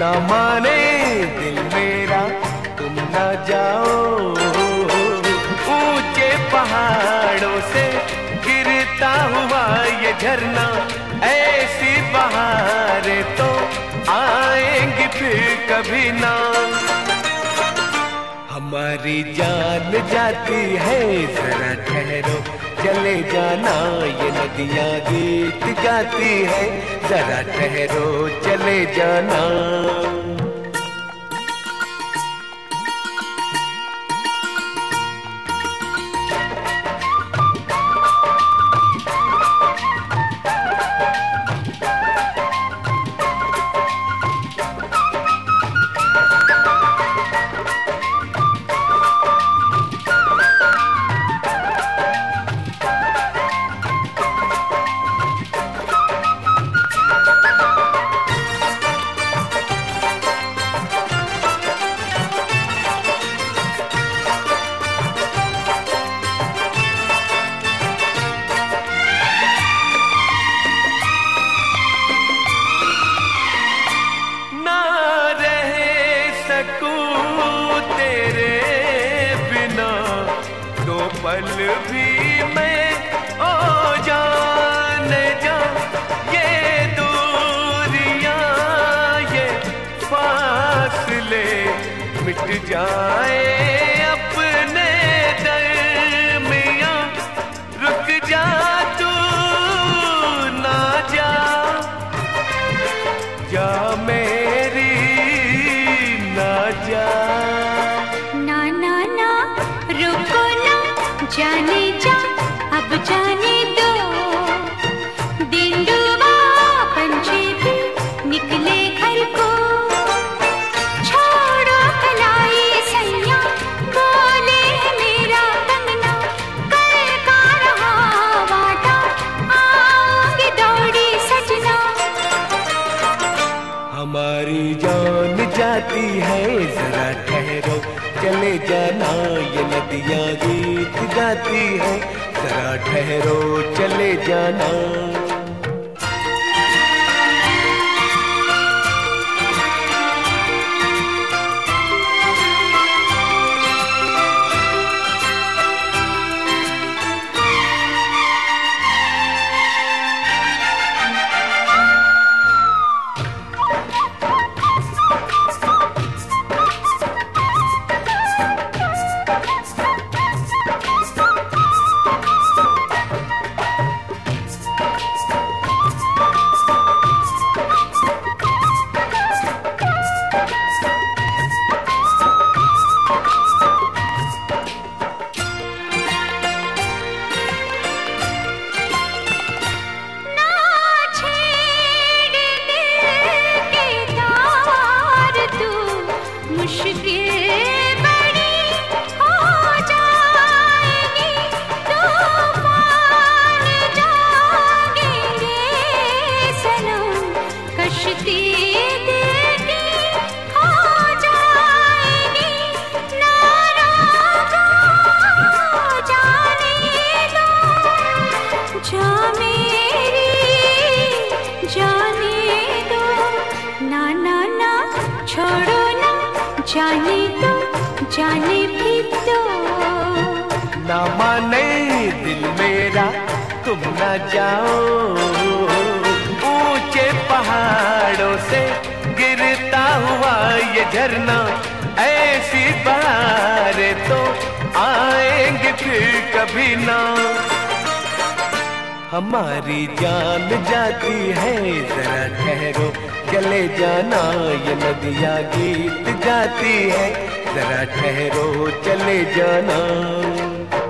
ना माने दिल मेरा तुम ना जाओ, ऊंचे पहाड़ों से गिरता हुआ ये झरना, ऐसी बहारें तो आएंगी फिर कभी ना। हमारी जान जाती है जरा ठहरो चले जाना, ये नदियाँ गीत गाती है जरा ठहरो चले जाना। पल भी मैं ओ जाने जा, ये दूरियां ये फासले मिट जाए अपने दरमियां, रुक जा तू ना जा, जा मेरी ना जा। जाने जा अब जाने दो, दिलरुबा पंछी भी निकले घर को, छोड़ो कलाई सैया बोले मेरा कंगना, कल का रहा वादा आओगे दौड़ी सजना। हमारी जान जाती है जरा ठहरो चले जाना, ये नदियाँ गीत गाती है जरा ठहरो चले जाना। जाने दो जाने भी दो, ना माने दिल मेरा तुम ना जाओ, ऊंचे पहाड़ों से गिरता हुआ ये झरना, ऐसी बहारें तो आएंगे फिर कभी ना। हमारी जान जाती है जरा ठहरो चले जाना, ये नदियाँ गीत गाती है जरा ठहरो चले जाना।